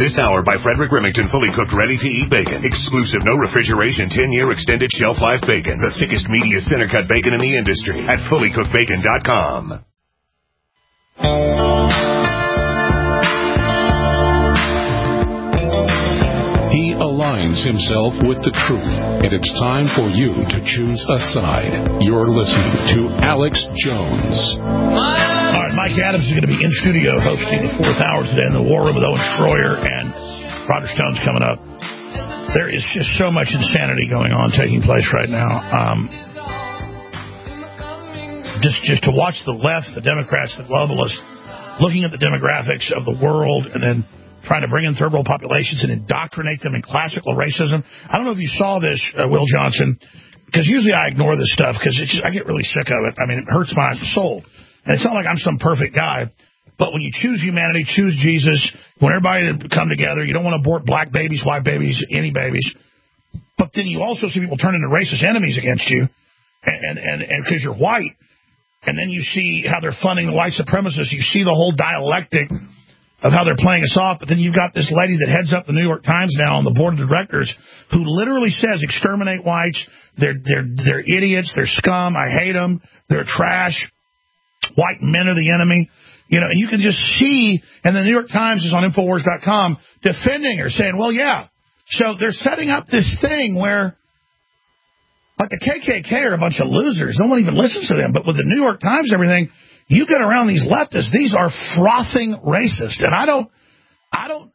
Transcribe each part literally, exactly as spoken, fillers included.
This hour by Frederick Remington, fully cooked, ready-to-eat bacon. Exclusive, no refrigeration, ten-year extended shelf life bacon. The thickest, meatiest, center-cut bacon in the industry at fully cooked bacon dot com. He aligns himself with the truth, and it's time for you to choose a side. You're listening to Alex Jones. All right, Mike Adams is going to be in studio hosting the fourth hour today in the War Room with Owen Schroyer, and Roger Stone's coming up. There is just so much insanity going on, taking place right now. Um, just, just to watch the left, the Democrats, the globalists, looking at the demographics of the world, and then trying to bring in third world populations and indoctrinate them in classical racism. I don't know if you saw this, uh, Will Johnson, because usually I ignore this stuff because it's just, I get really sick of it. I mean, it hurts my soul. And it's not like I'm some perfect guy. But when you choose humanity, choose Jesus, you want everybody to come together. You don't want to abort black babies, white babies, any babies. But then you also see people turn into racist enemies against you and and and because you're white. And then you see how they're funding the white supremacists. You see the whole dialectic of how they're playing us off. But then you've got this lady that heads up the New York Times now on the board of directors who literally says exterminate whites. They're, they're, they're idiots. They're scum. I hate them. They're trash. White men are the enemy. You know, and you can just see, and the New York Times is on Infowars dot com defending her, saying, well, yeah. So they're setting up this thing where, like, the K K K are a bunch of losers. No one even listens to them. But with the New York Times and everything, you get around these leftists, these are frothing racist. And I don't, I don't,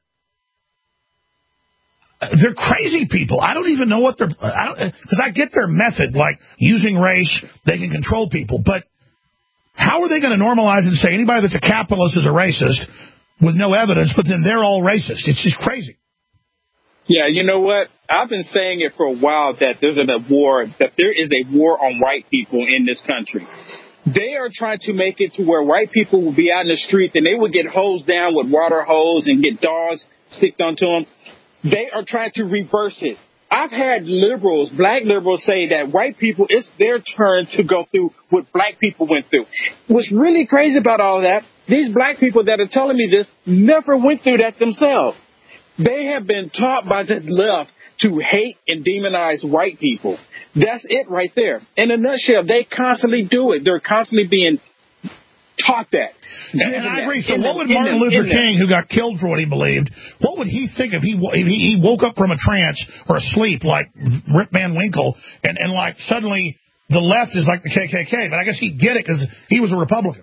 they're crazy people. I don't even know what they're, I don't, because I get their method, like using race, they can control people. But how are they going to normalize and say anybody that's a capitalist is a racist with no evidence, but then they're all racist? It's just crazy. Yeah, you know what? I've been saying it for a while that there's a war, that there is a war on white people in this country. They are trying to make it to where white people will be out in the street and they will get hosed down with water hose and get dogs sticked onto them. They are trying to reverse it. I've had liberals, black liberals, say that white people, it's their turn to go through what black people went through. What's really crazy about all that, these black people that are telling me this never went through that themselves. They have been taught by the left to hate and demonize white people. That's it right there. In a nutshell, they constantly do it. They're constantly being taught that. And, and I agree. So what would Martin Luther King, who got killed for what he believed, what would he think if he if he woke up from a trance or a sleep like Rip Van Winkle and, and like suddenly the left is like the K K K? But I guess he'd get it because he was a Republican.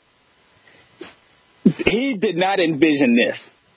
He did not envision this.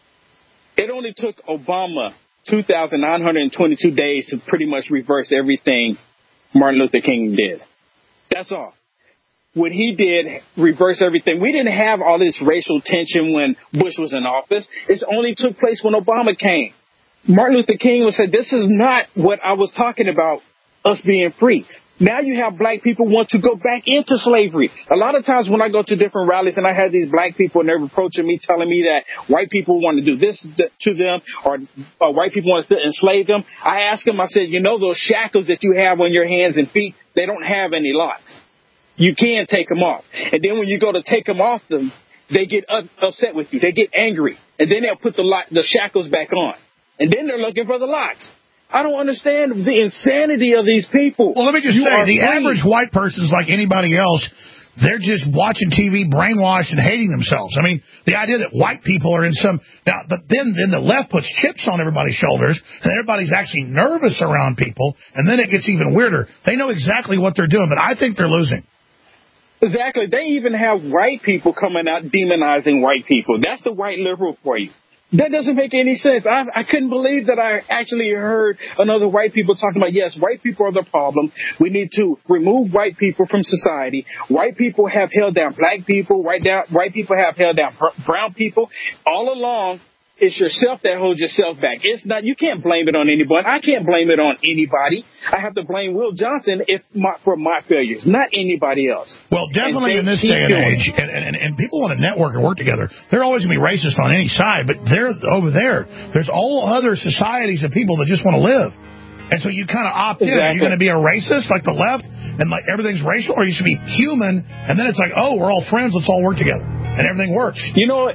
It only took Obama two thousand nine hundred twenty-two days to pretty much reverse everything Martin Luther King did. That's all. What he did, reverse everything. We didn't have all this racial tension when Bush was in office. It only took place when Obama came. Martin Luther King would say, this is not what I was talking about, us being free. Now you have black people want to go back into slavery. A lot of times when I go to different rallies and I have these black people and they're approaching me telling me that white people want to do this to them or, or white people want to enslave them, I ask them, I said, you know, those shackles that you have on your hands and feet, they don't have any locks. You can take them off. And then when you go to take them off them, they get up, upset with you. They get angry. And then they'll put the lock, the shackles back on. And then they're looking for the locks. I don't understand the insanity of these people. Well, let me just you say, the free. average white person is like anybody else. They're just watching T V, brainwashed, and hating themselves. I mean, the idea that white people are in some... Now, but then, then the left puts chips on everybody's shoulders, and everybody's actually nervous around people, and then it gets even weirder. They know exactly what they're doing, but I think they're losing. Exactly. They even have white people coming out demonizing white people. That's the white liberal for you. That doesn't make any sense. I, I couldn't believe that I actually heard another white people talking about, yes, white people are the problem. We need to remove white people from society. White people have held down black people. White, down, white people have held down brown people. All along, it's yourself that holds yourself back. It's not. You can't blame it on anyone. I can't blame it on anybody. I have to blame Will Johnson if my, for my failures, not anybody else. Well, definitely in this day and age, and, and, and people want to network and work together. They're always going to be racist on any side, but they're over there. There's all other societies of people that just want to live. And so you kind of opt in. Exactly. Are you going to be a racist like the left and like everything's racial, or you should be human, and then it's like, oh, we're all friends, let's all work together, and everything works. You know what?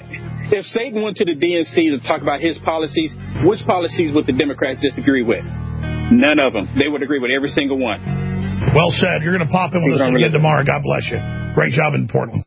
If Satan went to the D N C to talk about his policies, which policies would the Democrats disagree with? None of them. They would agree with every single one. Well said. You're going to pop in with us again tomorrow. God bless you. Great job in Portland.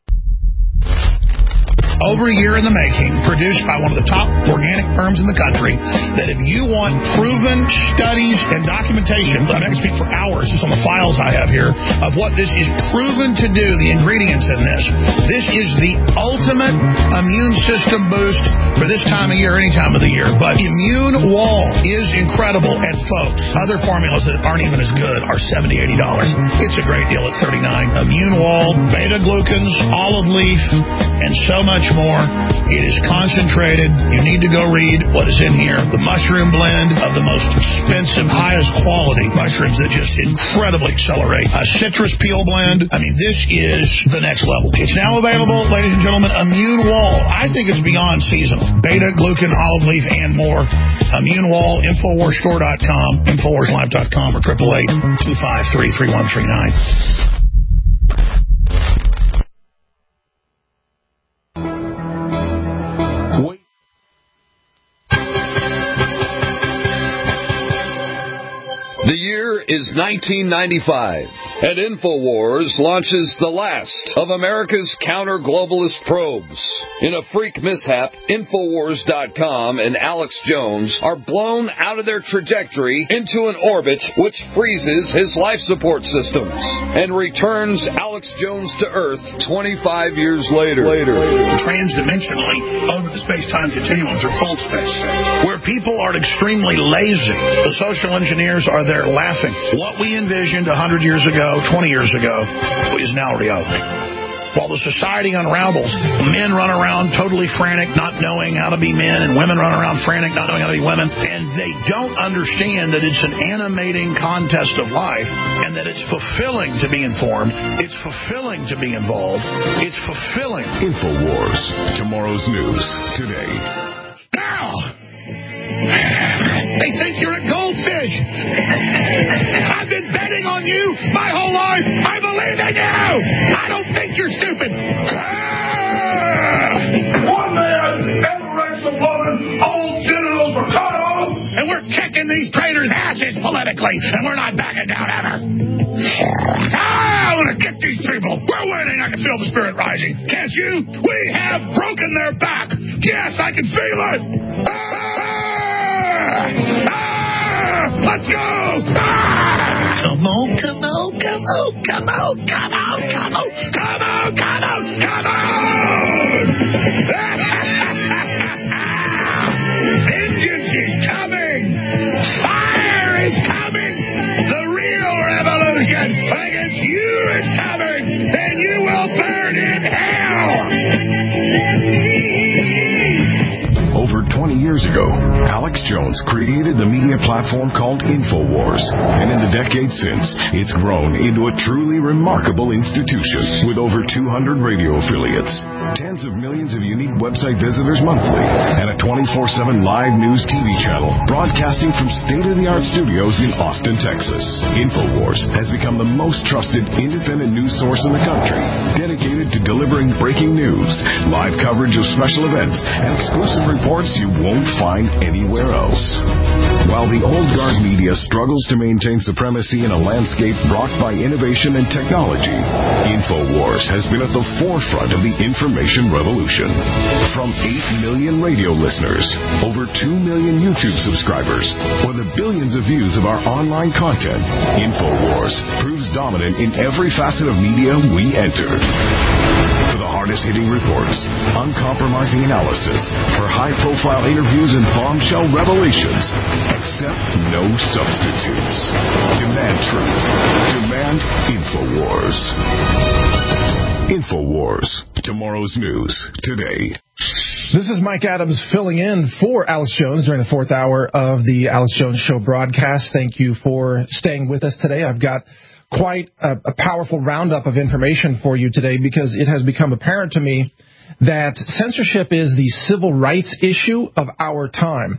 Over a year in the making, produced by one of the top organic firms in the country, that if you want proven studies and documentation, I can speak for hours just on the files I have here, of what this is proven to do, the ingredients in this. This is the ultimate immune system boost for this time of year, any time of the year. But Immune Wall is incredible. And folks, other formulas that aren't even as good are seventy dollars, eighty dollars. It's a great deal at thirty-nine dollars. Immune Wall, beta-glucans, olive leaf, and so much more. It is concentrated. You need to go read what is in here. The mushroom blend of the most expensive, highest quality mushrooms that just incredibly accelerate. A citrus peel blend. I mean, this is the next level. It's now available, ladies and gentlemen, Immune Wall. I think it's beyond seasonal. Beta, glucan, olive leaf, and more. Immune Wall, Infowars Store dot com, Infowars Live dot com, or eight eight eight, two five three, three one three nine. The year is nineteen ninety-five, and InfoWars launches the last of America's counter-globalist probes. In a freak mishap, Infowars dot com and Alex Jones are blown out of their trajectory into an orbit which freezes his life support systems and returns Alex Jones to Earth twenty-five years later. later. Transdimensionally over the space-time continuum through cold space, where people are extremely lazy. The social engineers are there laughing. What we envisioned one hundred years ago, twenty years ago, is now reality. While the society unravels, men run around totally frantic, not knowing how to be men, and women run around frantic, not knowing how to be women, and they don't understand that it's an animating contest of life, and that it's fulfilling to be informed, it's fulfilling to be involved, it's fulfilling. InfoWars, tomorrow's news, today. Now! They think you're a goldfish. I've been betting on you my whole life. I believe in you. I don't think you're stupid. One man ever raped a woman, all genitals were cut off, and we're kicking these traitors' asses politically, and we're not backing down ever. Ah, I want to get these people. We're winning. I can feel the spirit rising. Can't you? We have broken their back. Yes, I can feel it. Ah! Ah! Let's go! Ah! Come on, come on, come on, come on, come on, come on, come on, come on, come on! Vengeance is coming! Fire is coming! The real revolution against you is coming! And you will burn in hell! Over twenty years ago, Alex Jones created the media platform called InfoWars, and in the decades since, it's grown into a truly remarkable institution with over two hundred radio affiliates, tens of millions of unique website visitors monthly, and a twenty-four seven live news T V channel broadcasting from state-of-the-art studios in Austin, Texas. InfoWars has become the most trusted independent news source in the country, dedicated to delivering breaking news, live coverage of special events, and exclusive reports you won't find anywhere else. While the old guard media struggles to maintain supremacy in a landscape rocked by innovation and technology, InfoWars has been at the forefront of the information revolution. From eight million radio listeners, over two million YouTube subscribers, or the billions of views of our online content, InfoWars proves dominant in every facet of media we enter. For the hardest-hitting reports, uncompromising analysis, for high-profile interviews and bombshell revelations, accept no substitutes. Demand truth. Demand InfoWars. InfoWars. Tomorrow's news. Today. This is Mike Adams filling in for Alex Jones during the fourth hour of the Alex Jones Show broadcast. Thank you for staying with us today. I've got quite a, a powerful roundup of information for you today because it has become apparent to me that censorship is the civil rights issue of our time.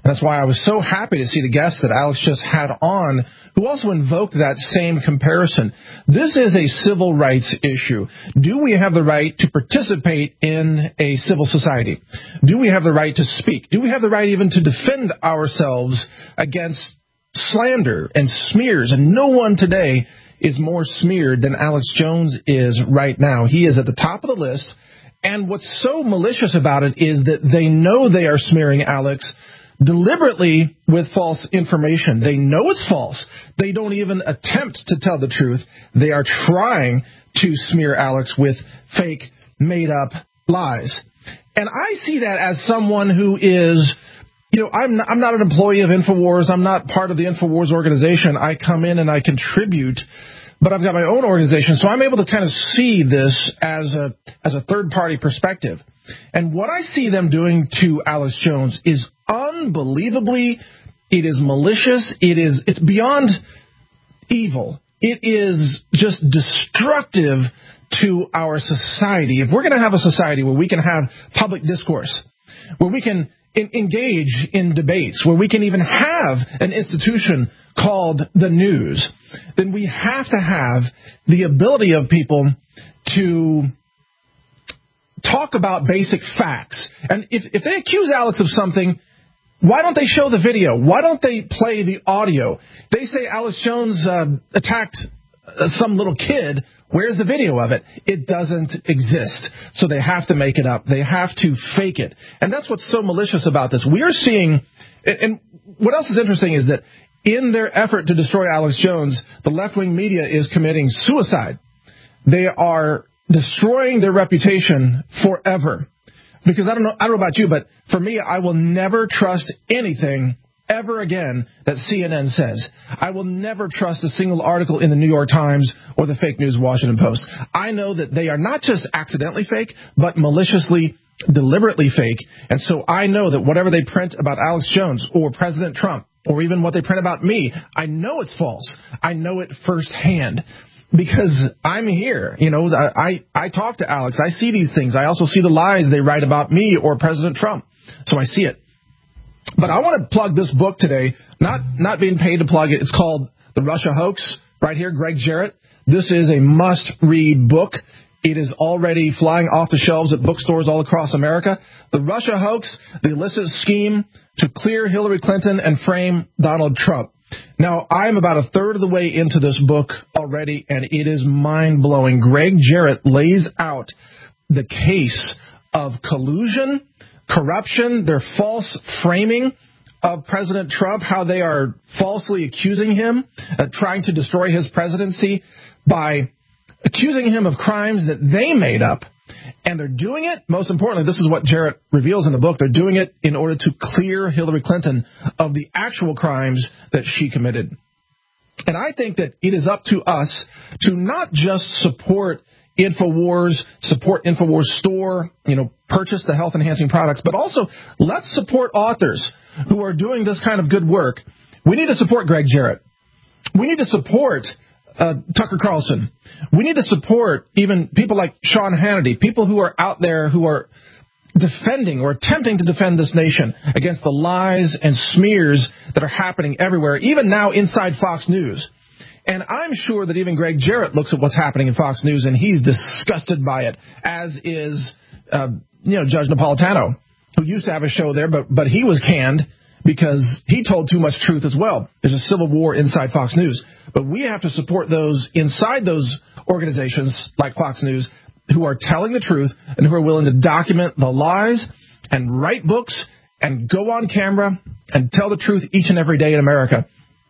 And that's why I was so happy to see the guest that Alex just had on, who also invoked that same comparison. This is a civil rights issue. Do we have the right to participate in a civil society? Do we have the right to speak? Do we have the right even to defend ourselves against slander and smears? And no one today is more smeared than Alex Jones is right now. He is at the top of the list. And what's so malicious about it is that they know they are smearing Alex deliberately with false information. They know it's false. They don't even attempt to tell the truth. They are trying to smear Alex with fake, made-up lies. And I see that as someone who is, you know, I'm not, I'm not an employee of InfoWars. I'm not part of the InfoWars organization. I come in and I contribute, but I've got my own organization, so I'm able to kind of see this as a as a third-party perspective. And what I see them doing to Alex Jones is unbelievably, it is malicious, it is, it's beyond evil. It is just destructive to our society. If we're going to have a society where we can have public discourse, where we can in, engage in debates, where we can even have an institution called the news, then we have to have the ability of people to talk about basic facts. And if, if they accuse Alex of something, why don't they show the video? Why don't they play the audio? They say Alex Jones uh, attacked uh, some little kid. Where's the video of it? It doesn't exist. So they have to make it up. They have to fake it. And that's what's so malicious about this. We are seeing, and what else is interesting is that in their effort to destroy Alex Jones, the left-wing media is committing suicide. They are destroying their reputation forever. Because I don't know, I don't know about you, but for me, I will never trust anything ever again that C N N says. I will never trust a single article in the New York Times or the fake news Washington Post. I know that they are not just accidentally fake, but maliciously, deliberately fake. And so I know that whatever they print about Alex Jones or President Trump, or even what they print about me, I know it's false. I know it firsthand. Because I'm here, you know, I, I, I talk to Alex. I see these things. I also see the lies they write about me or President Trump. So I see it. But I want to plug this book today, not, not being paid to plug it. It's called The Russia Hoax, right here, Greg Jarrett. This is a must-read book. It is already flying off the shelves at bookstores all across America. The Russia Hoax, the illicit scheme to clear Hillary Clinton and frame Donald Trump. Now, I'm about a third of the way into this book already, and it is mind-blowing. Greg Jarrett lays out the case of collusion, corruption, their false framing of President Trump, how they are falsely accusing him, uh, trying to destroy his presidency by accusing him of crimes that they made up. And they're doing it, most importantly, this is what Jarrett reveals in the book, they're doing it in order to clear Hillary Clinton of the actual crimes that she committed. And I think that it is up to us to not just support InfoWars, support InfoWars Store, you know, purchase the health-enhancing products, but also let's support authors who are doing this kind of good work. We need to support Greg Jarrett. We need to support Uh, Tucker Carlson. We need to support even people like Sean Hannity, people who are out there who are defending or attempting to defend this nation against the lies and smears that are happening everywhere, even now inside Fox News. And I'm sure that even Greg Jarrett looks at what's happening in Fox News and he's disgusted by it, as is, uh, you know, Judge Napolitano, who used to have a show there, but, but he was canned because he told too much truth as well. There's a civil war inside Fox News. But we have to support those inside those organizations like Fox News who are telling the truth and who are willing to document the lies and write books and go on camera and tell the truth each and every day in America.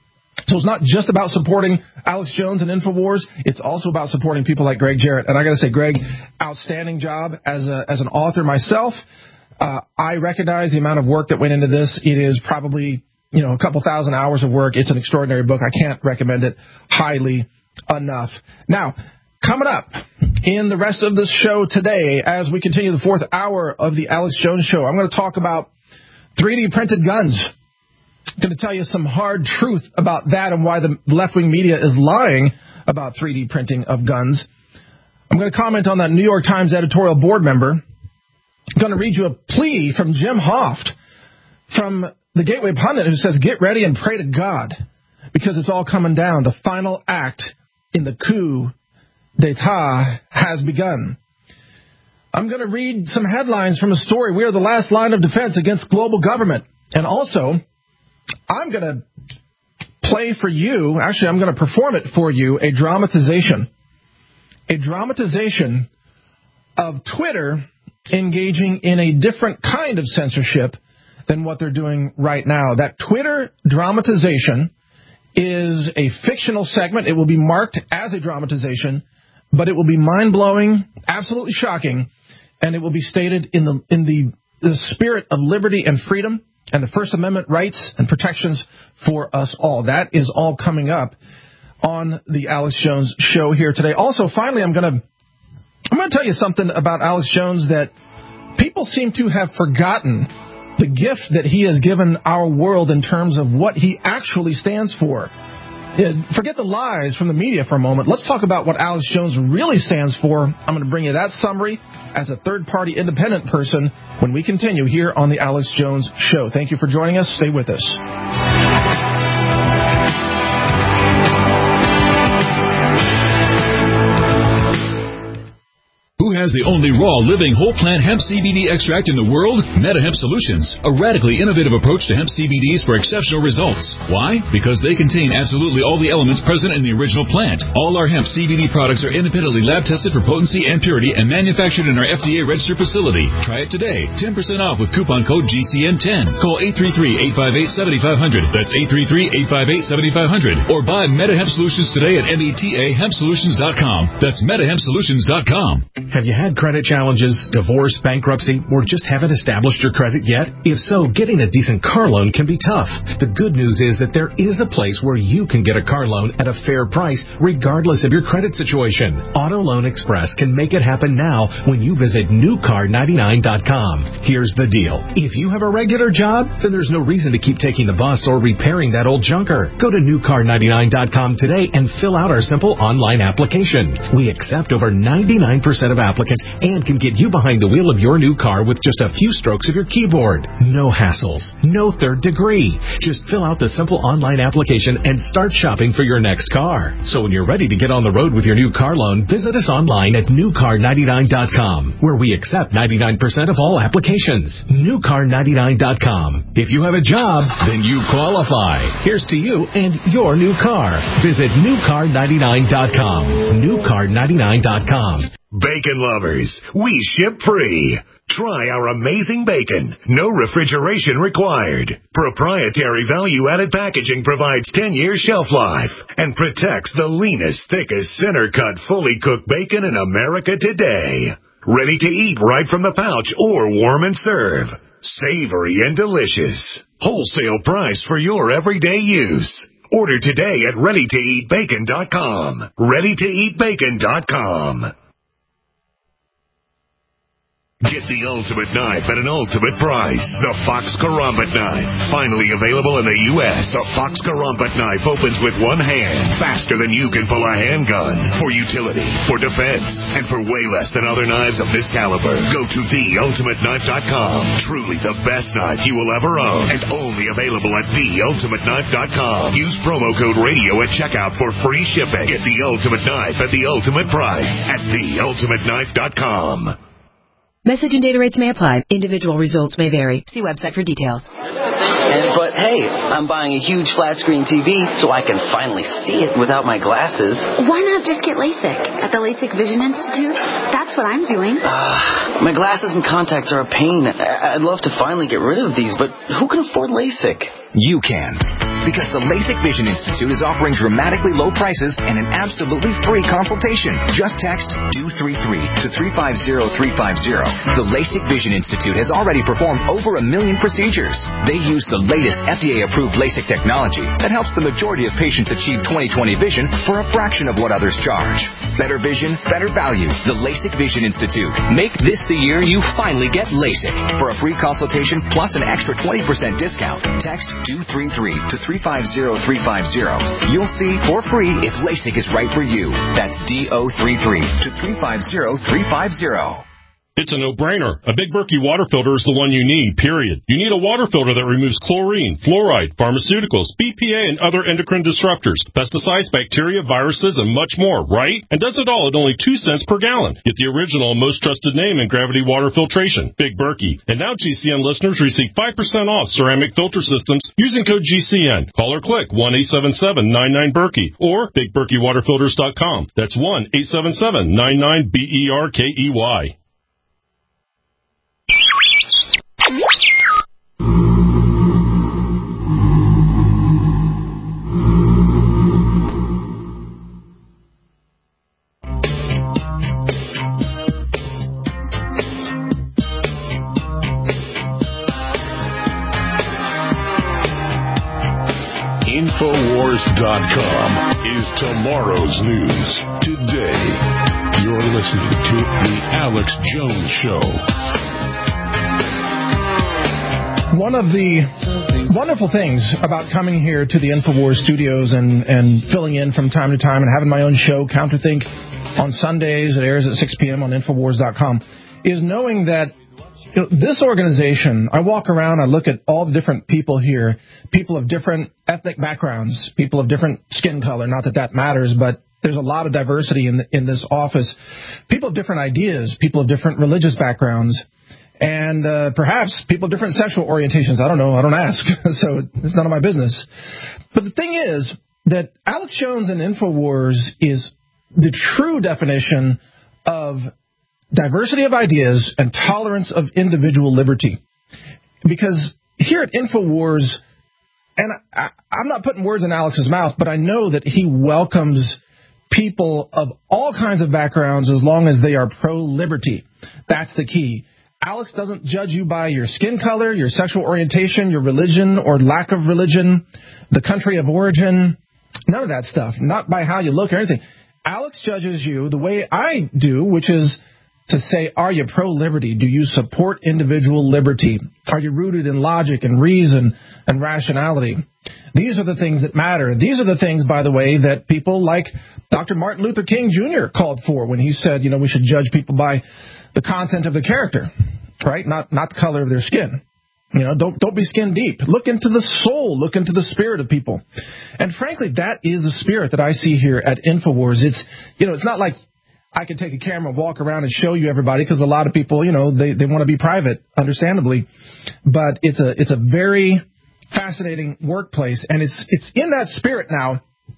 So it's not just about supporting Alex Jones and InfoWars. It's also about supporting people like Greg Jarrett. And I got to say, Greg, outstanding job as a, as an author myself. Uh, I recognize the amount of work that went into this. It is probably, you know, a couple thousand hours of work. It's an extraordinary book. I can't recommend it highly enough. Now, coming up in the rest of this show today, as we continue the fourth hour of the Alex Jones Show, I'm going to talk about three D printed guns. I'm going to tell you some hard truth about that and why the left-wing media is lying about three D printing of guns. I'm going to comment on that New York Times editorial board member. I'm going to read you a plea from Jim Hoft from the Gateway Pundit, who says, get ready and pray to God, because it's all coming down. The final act in the coup d'etat has begun. I'm going to read some headlines from a story. We are the last line of defense against global government. And also, I'm going to play for you, actually, I'm going to perform it for you, a dramatization. A dramatization of Twitter engaging in a different kind of censorship than what they're doing right now. That Twitter dramatization is a fictional segment. It will be marked as a dramatization, but it will be mind-blowing, absolutely shocking, and it will be stated in the in the, the spirit of liberty and freedom and the First Amendment rights and protections for us all. That is all coming up on the Alex Jones Show here today. Also, finally, I'm going to I'm going to tell you something about Alex Jones that people seem to have forgotten, the gift that he has given our world in terms of what he actually stands for. Forget the lies from the media for a moment. Let's talk about what Alex Jones really stands for. I'm going to bring you that summary as a third-party independent person when we continue here on the Alex Jones Show. Thank you for joining us. Stay with us. Who has the only raw, living, whole plant hemp C B D extract in the world? MetaHemp Solutions, a radically innovative approach to hemp C B Ds for exceptional results. Why? Because they contain absolutely all the elements present in the original plant. All our hemp C B D products are independently lab tested for potency and purity and manufactured in our F D A registered facility. Try it today. ten percent off with coupon code G C N ten. Call eight three three, eight five eight, seven five zero zero. That's eight three three, eight five eight, seven five zero zero. Or buy MetaHemp Solutions today at meta hemp solutions dot com. That's meta hemp solutions dot com. Have you had credit challenges, divorce, bankruptcy, or just haven't established your credit yet? If so, getting a decent car loan can be tough. The good news is that there is a place where you can get a car loan at a fair price, regardless of your credit situation. Auto Loan Express can make it happen now when you visit new car ninety-nine dot com. Here's the deal. If you have a regular job, then there's no reason to keep taking the bus or repairing that old junker. Go to new car ninety-nine dot com today and fill out our simple online application. We accept over ninety-nine percent of applicants and can get you behind the wheel of your new car with just a few strokes of your keyboard. No hassles, no third degree. Just fill out the simple online application and start shopping for your next car. So when you're ready to get on the road with your new car loan, visit us online at new car ninety-nine dot com, where we accept ninety-nine percent of all applications. new car ninety-nine dot com. If you have a job, then you qualify. Here's to you and your new car. Visit new car ninety-nine dot com. new car ninety-nine dot com. Bacon lovers, we ship free. Try our amazing bacon. No refrigeration required. Proprietary value-added packaging provides ten years shelf life and protects the leanest, thickest, center-cut, fully cooked bacon in America today. Ready to eat right from the pouch or warm and serve. Savory and delicious. Wholesale price for your everyday use. Order today at ready to eat bacon dot com. ready to eat bacon dot com. Get the ultimate knife at an ultimate price. The Fox Karambit knife. Finally available in the U S The Fox Karambit knife opens with one hand, faster than you can pull a handgun. For utility, for defense, and for way less than other knives of this caliber. Go to the ultimate knife dot com. Truly the best knife you will ever own. And only available at the ultimate knife dot com. Use promo code radio at checkout for free shipping. Get the ultimate knife at the ultimate price at the ultimate knife dot com. Message and data rates may apply. Individual results may vary. See website for details. And, but hey, I'm buying a huge flat screen T V so I can finally see it without my glasses. Why not just get LASIK at the LASIK Vision Institute? That's what I'm doing. Uh, my glasses and contacts are a pain. I'd love to finally get rid of these, but who can afford LASIK? You can. Because the LASIK Vision Institute is offering dramatically low prices and an absolutely free consultation. Just text two three three to three five zero three five zero. The LASIK Vision Institute has already performed over a million procedures. They use the latest F D A-approved LASIK technology that helps the majority of patients achieve twenty twenty vision for a fraction of what others charge. Better vision, better value. The LASIK Vision Institute. Make this the year you finally get LASIK. For a free consultation plus an extra twenty percent discount, text two three three to three five zero three five zero. You'll see for free if LASIK is right for you. That's D O three three to three five zero three five zero. It's a no-brainer. A Big Berkey water filter is the one you need, period. You need a water filter that removes chlorine, fluoride, pharmaceuticals, B P A, and other endocrine disruptors, pesticides, bacteria, viruses, and much more, right? And does it all at only two cents per gallon. Get the original and most trusted name in gravity water filtration, Big Berkey. And now G C N listeners receive five percent off ceramic filter systems using code G C N. Call or click one eight seven seven nine nine Berkey or big berkey water filters dot com. That's one eight seven seven nine nine B E R K E Y. Infowars dot com is tomorrow's news today. You're listening to The Alex Jones Show. One of the wonderful things about coming here to the Infowars studios and, and filling in from time to time and having my own show, Counterthink, on Sundays, it airs at six p.m. on Infowars dot com, is knowing that you know, this organization, I walk around, I look at all the different people here, people of different ethnic backgrounds, people of different skin color, not that that matters, but there's a lot of diversity in, in this office, people of different ideas, people of different religious backgrounds, and uh, perhaps people of different sexual orientations. I don't know. I don't ask. So it's none of my business. But the thing is that Alex Jones and Infowars is the true definition of diversity of ideas and tolerance of individual liberty. Because here at Infowars, and I, I'm not putting words in Alex's mouth, but I know that he welcomes people of all kinds of backgrounds as long as they are pro-liberty. That's the key. Alex doesn't judge you by your skin color, your sexual orientation, your religion or lack of religion, the country of origin, none of that stuff, not by how you look or anything. Alex judges you the way I do, which is to say, are you pro-liberty? Do you support individual liberty? Are you rooted in logic and reason and rationality? These are the things that matter. These are the things, by the way, that people like Doctor Martin Luther King Junior called for when he said, you know, we should judge people by the content of the character, right? Not not the color of their skin. You know, don't don't be skin deep. Look into the soul. Look into the spirit of people. And frankly, that is the spirit that I see here at Infowars. It's, you know, it's not like I can take a camera and walk around and show you everybody, because a lot of people, you know, they, they want to be private, understandably. But it's a it's a very fascinating workplace, and it's it's in that spirit now.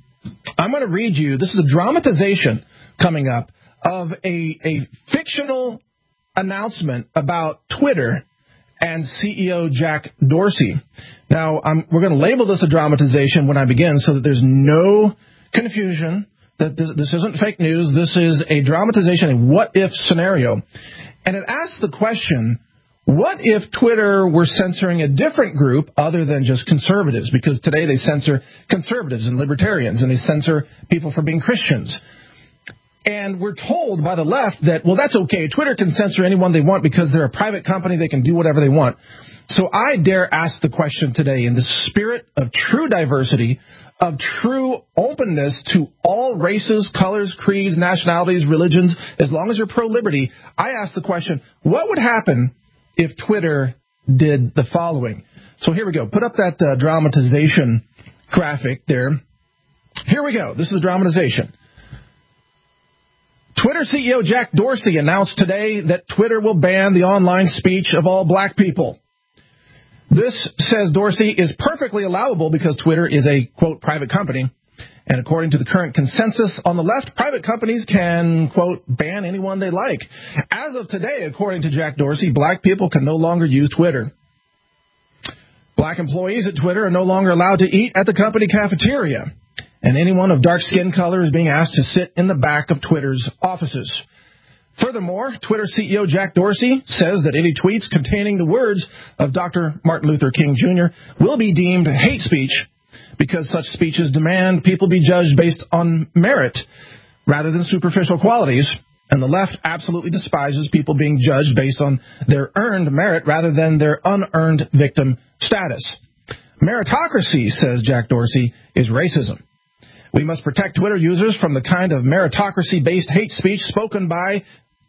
I'm going to read you. This is a dramatization coming up of a a fictional announcement about Twitter and C E O Jack Dorsey. Now, I'm, we're going to label this a dramatization when I begin so that there's no confusion, that this, this isn't fake news. This is a dramatization, a what-if scenario. And it asks the question, what if Twitter were censoring a different group other than just conservatives? Because today they censor conservatives and libertarians, and they censor people for being Christians. And we're told by the left that, well, that's okay. Twitter can censor anyone they want because they're a private company. They can do whatever they want. So I dare ask the question today, in the spirit of true diversity, of true openness to all races, colors, creeds, nationalities, religions, as long as you're pro-liberty, I ask the question, what would happen if Twitter did the following? So here we go. Put up that uh, dramatization graphic there. Here we go. This is a dramatization. Twitter C E O Jack Dorsey announced today that Twitter will ban the online speech of all black people. This, says Dorsey, is perfectly allowable because Twitter is a, quote, private company. And according to the current consensus on the left, private companies can, quote, ban anyone they like. As of today, according to Jack Dorsey, black people can no longer use Twitter. Black employees at Twitter are no longer allowed to eat at the company cafeteria. And anyone of dark skin color is being asked to sit in the back of Twitter's offices. Furthermore, Twitter C E O Jack Dorsey says that any tweets containing the words of Doctor Martin Luther King Junior will be deemed hate speech because such speeches demand people be judged based on merit rather than superficial qualities. And the left absolutely despises people being judged based on their earned merit rather than their unearned victim status. Meritocracy, says Jack Dorsey, is racism. We must protect Twitter users from the kind of meritocracy-based hate speech spoken by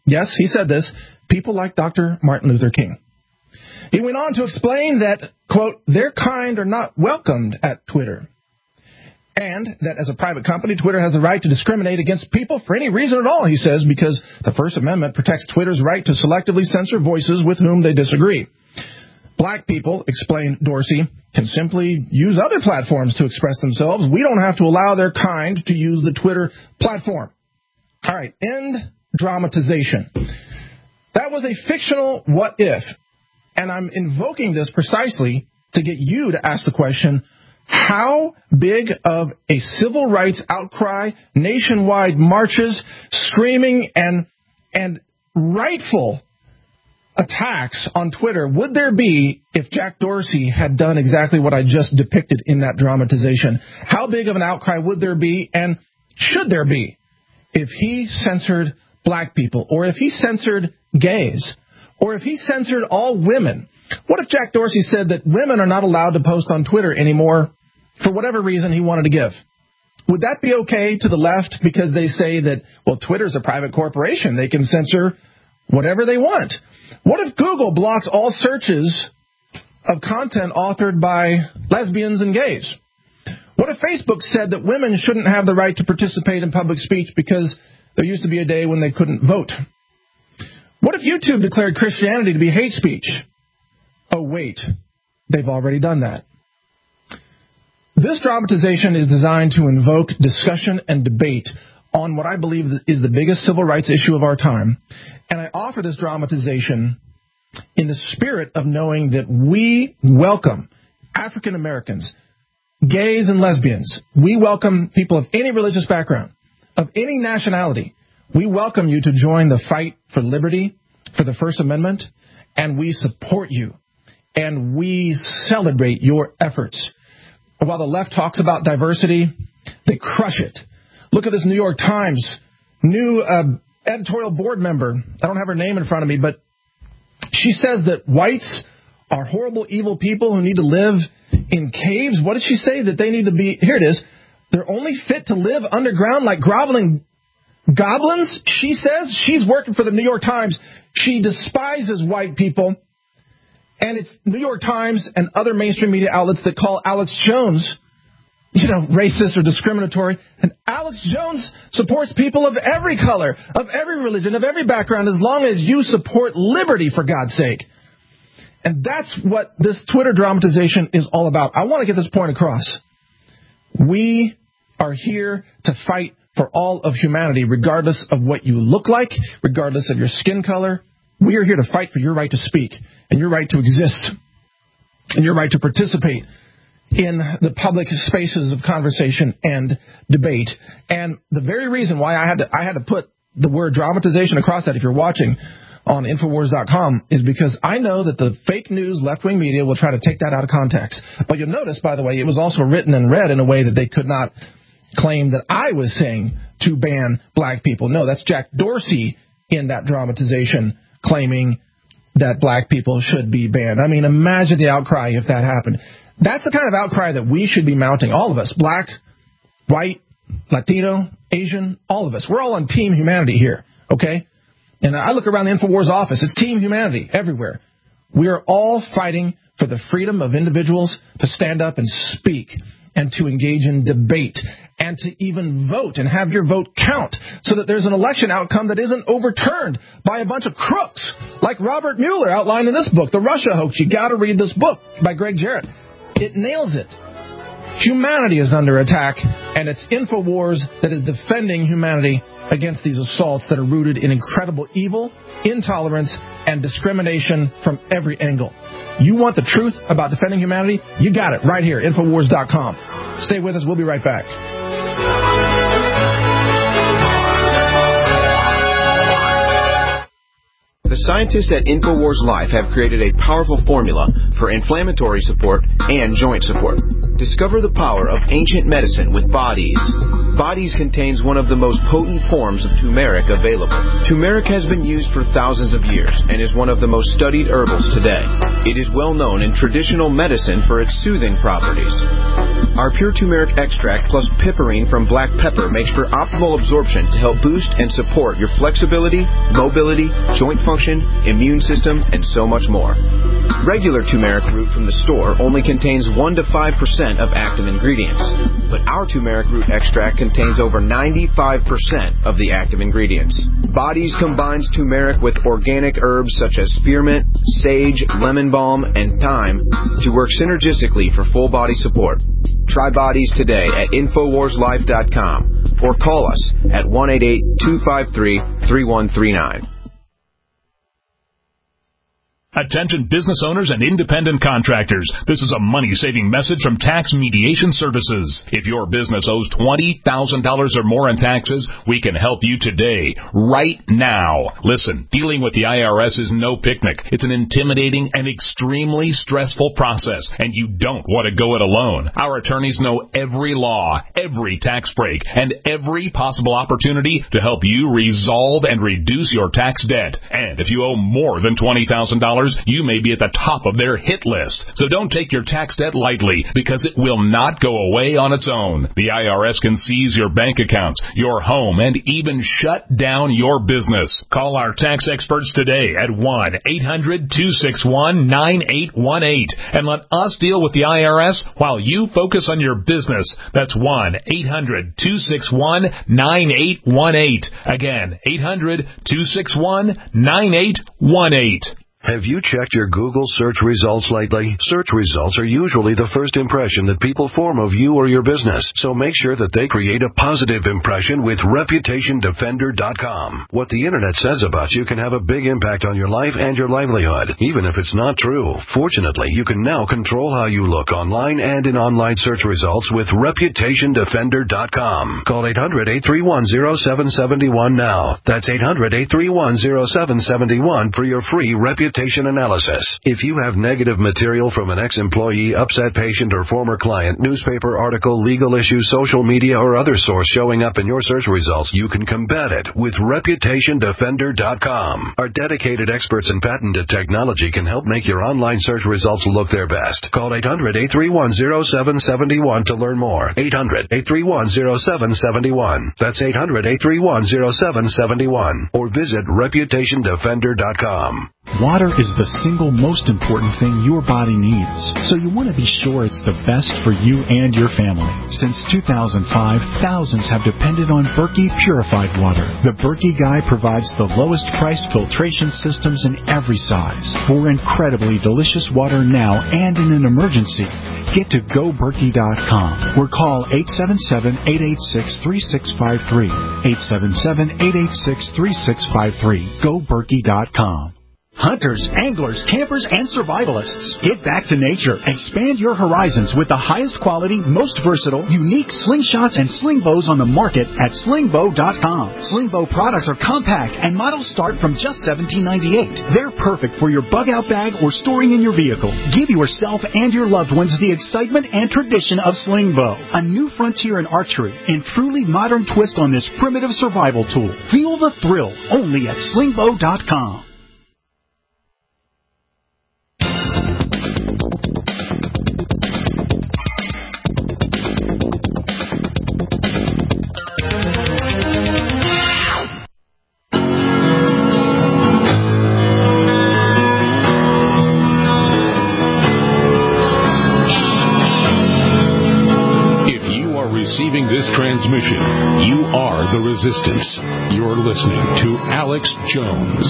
Yes, he said this, people like Doctor Martin Luther King. He went on to explain that, quote, their kind are not welcomed at Twitter. And that as a private company, Twitter has the right to discriminate against people for any reason at all, he says, because the First Amendment protects Twitter's right to selectively censor voices with whom they disagree. Black people, explained Dorsey, can simply use other platforms to express themselves. We don't have to allow their kind to use the Twitter platform. All right, end dramatization. That was a fictional what if, and I'm invoking this precisely to get you to ask the question, how big of a civil rights outcry, nationwide marches, screaming, and and rightful attacks on Twitter would there be if Jack Dorsey had done exactly what I just depicted in that dramatization? How big of an outcry would there be, and should there be, if he censored black people, or if he censored gays, or if he censored all women? What if Jack Dorsey said that women are not allowed to post on Twitter anymore for whatever reason he wanted to give? Would that be okay to the left because they say that, well, Twitter's a private corporation. They can censor whatever they want. What if Google blocked all searches of content authored by lesbians and gays? What if Facebook said that women shouldn't have the right to participate in public speech because there used to be a day when they couldn't vote? What if YouTube declared Christianity to be hate speech? Oh, wait, they've already done that. This dramatization is designed to invoke discussion and debate on what I believe is the biggest civil rights issue of our time. And I offer this dramatization in the spirit of knowing that we welcome African Americans, gays and lesbians. We welcome people of any religious background, of any nationality. We welcome you to join the fight for liberty, for the First Amendment, and we support you. And we celebrate your efforts. While the left talks about diversity, they crush it. Look at this New York Times new uh, editorial board member. I don't have her name in front of me, but she says that whites are horrible, evil people who need to live in caves. What did she say? That they need to be, here it is, they're only fit to live underground like groveling goblins? She says she's working for the New York Times. She despises white people. And it's New York Times and other mainstream media outlets that call Alex Jones, you know, racist or discriminatory. And Alex Jones supports people of every color, of every religion, of every background, as long as you support liberty, for God's sake. And that's what this Twitter dramatization is all about. I want to get this point across. We are here to fight for all of humanity, regardless of what you look like, regardless of your skin color. We are here to fight for your right to speak and your right to exist and your right to participate in the public spaces of conversation and debate. And the very reason why I had to, I had to put the word dramatization across that, if you're watching on Infowars dot com, is because I know that the fake news left-wing media will try to take that out of context. But you'll notice, by the way, it was also written and read in a way that they could not claim that I was saying to ban black people. No, that's Jack Dorsey in that dramatization claiming that black people should be banned. I mean, imagine the outcry if that happened. That's the kind of outcry that we should be mounting, all of us, black, white, Latino, Asian, all of us. We're all on Team Humanity here, okay? And I look around the InfoWars office. It's Team Humanity everywhere. We are all fighting for the freedom of individuals to stand up and speak and to engage in debate and to even vote and have your vote count so that there's an election outcome that isn't overturned by a bunch of crooks like Robert Mueller outlined in this book, The Russia Hoax. You got to read this book by Greg Jarrett. It nails it. Humanity is under attack, and it's InfoWars that is defending humanity against these assaults that are rooted in incredible evil, intolerance, and discrimination from every angle. You want the truth about defending humanity? You got it right here, Infowars dot com. Stay with us. We'll be right back. The scientists at InfoWars Life have created a powerful formula for inflammatory support and joint support. Discover the power of ancient medicine with Bodies. Bodies contains one of the most potent forms of turmeric available. Turmeric has been used for thousands of years and is one of the most studied herbals today. It is well known in traditional medicine for its soothing properties. Our pure turmeric extract plus piperine from black pepper makes for optimal absorption to help boost and support your flexibility, mobility, joint function, immune system, and so much more. Regular turmeric root from the store only contains one to five percent of active ingredients, but our turmeric root extract contains over ninety-five percent of the active ingredients. Bodies combines turmeric with organic herbs such as spearmint, sage, lemon balm, and thyme to work synergistically for full body support. Try Bodies today at Infowars Life dot com or call us at one eight eight, two five three, three one three nine. Attention business owners and independent contractors. This is a money-saving message from Tax Mediation Services. If your business owes twenty thousand dollars or more in taxes, we can help you today, right now. Listen, dealing with the I R S is no picnic. It's an intimidating and extremely stressful process, and you don't want to go it alone. Our attorneys know every law, every tax break, and every possible opportunity to help you resolve and reduce your tax debt. And if you owe more than twenty thousand dollars, you may be at the top of their hit list. So don't take your tax debt lightly, because it will not go away on its own. The I R S can seize your bank accounts, your home, and even shut down your business. Call our tax experts today at one eight hundred, two six one, nine eight one eight and let us deal with the I R S while you focus on your business. That's one eight hundred, two six one, nine eight one eight. Again, eight hundred, two six one, nine eight one eight. Have you checked your Google search results lately? Search results are usually the first impression that people form of you or your business, so make sure that they create a positive impression with Reputation Defender dot com. What the Internet says about you can have a big impact on your life and your livelihood, even if it's not true. Fortunately, you can now control how you look online and in online search results with Reputation Defender dot com. Call eight hundred, eight three one, zero seven seven one now. That's eight hundred, eight three one, zero seven seven one for your free Reputation analysis. If you have negative material from an ex-employee, upset patient, or former client, newspaper article, legal issue, social media, or other source showing up in your search results, you can combat it with Reputation Defender dot com. Our dedicated experts in patented technology can help make your online search results look their best. Call eight hundred, eight three one, zero seven seven one to learn more. eight hundred, eight three one, zero seven seven one. That's eight hundred, eight three one, zero seven seven one. Or visit Reputation Defender dot com. Water is the single most important thing your body needs, so you want to be sure it's the best for you and your family. Since two thousand five, thousands have depended on Berkey purified water. The Berkey Guy provides the lowest priced filtration systems in every size for incredibly delicious water now and in an emergency. Get to go berkey dot com or call eight seven seven, eight eight six, three six five three. eight seven seven, eight eight six, three six five three. go berkey dot com. Hunters, anglers, campers, and survivalists, get back to nature. Expand your horizons with the highest quality, most versatile, unique slingshots and sling bows on the market at sling bow dot com. Sling bow products are compact and models start from just seventeen ninety-eight. They're perfect for your bug out bag or storing in your vehicle. Give yourself and your loved ones the excitement and tradition of sling bow, a new frontier in archery and truly modern twist on this primitive survival tool. Feel the thrill only at sling bow dot com. Receiving this transmission, you are the resistance. You're listening to Alex Jones.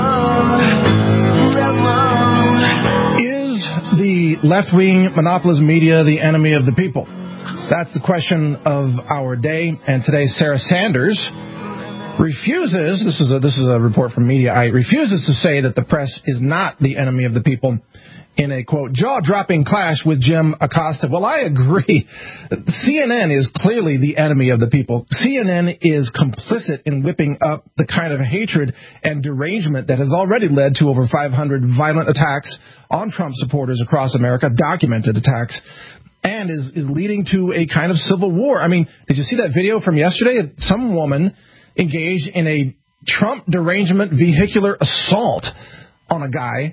Is the left-wing monopolist media the enemy of the people? That's the question of our day. And today, Sarah Sanders refuses, this is a, this is a report from Mediaite, refuses to say that the press is not the enemy of the people in a, quote, jaw-dropping clash with Jim Acosta. Well, I agree. C N N is clearly the enemy of the people. C N N is complicit in whipping up the kind of hatred and derangement that has already led to over five hundred violent attacks on Trump supporters across America, documented attacks, and is, is leading to a kind of civil war. I mean, did you see that video from yesterday? Some woman engaged in a Trump derangement vehicular assault on a guy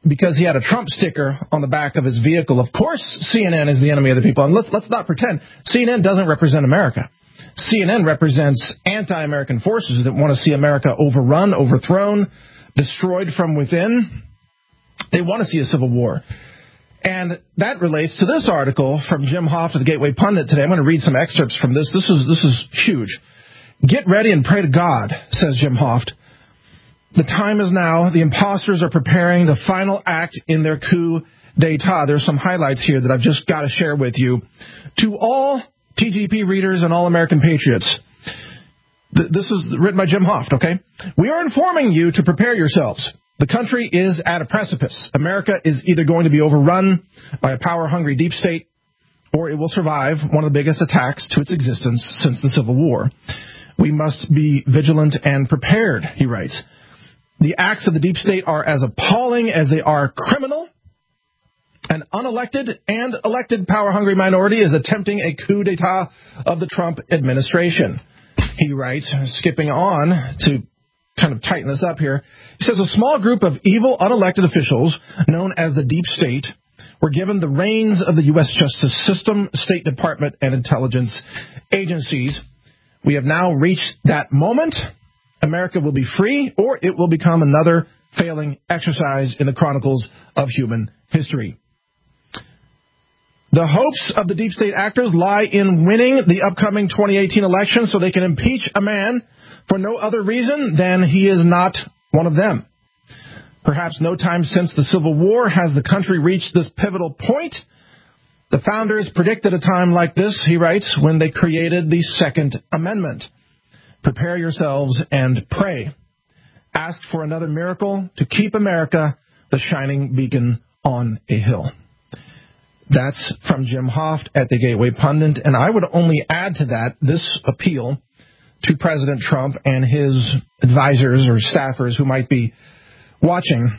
because he had a Trump sticker on the back of his vehicle. Of course, C N N is the enemy of the people. And let's, let's not pretend. C N N doesn't represent America. C N N represents anti-American forces that want to see America overrun, overthrown, destroyed from within. They want to see a civil war. And that relates to this article from Jim Hoft of the Gateway Pundit today. I'm going to read some excerpts from this. This is, this is huge. Get ready and pray to God, says Jim Hoft. The time is now. The imposters are preparing the final act in their coup d'etat. There's some highlights here that I've just got to share with you. To all T G P readers and all American patriots, th- this is written by Jim Hoft, okay? We are informing you to prepare yourselves. The country is at a precipice. America is either going to be overrun by a power-hungry deep state, or it will survive one of the biggest attacks to its existence since the Civil War. We must be vigilant and prepared, he writes. The acts of the deep state are as appalling as they are criminal. An unelected and elected power-hungry minority is attempting a coup d'etat of the Trump administration. He writes, skipping on to kind of tighten this up here. He says a small group of evil, unelected officials known as the deep state were given the reins of the U S justice system, State Department, and intelligence agencies. We have now reached that moment. America will be free, or it will become another failing exercise in the chronicles of human history. The hopes of the deep state actors lie in winning the upcoming twenty eighteen election so they can impeach a man for no other reason than he is not one of them. Perhaps no time since the Civil War has the country reached this pivotal point. The founders predicted a time like this, he writes, when they created the Second Amendment. Prepare yourselves and pray. Ask for another miracle to keep America the shining beacon on a hill. That's from Jim Hoft at the Gateway Pundit. And I would only add to that this appeal to President Trump and his advisors or staffers who might be watching.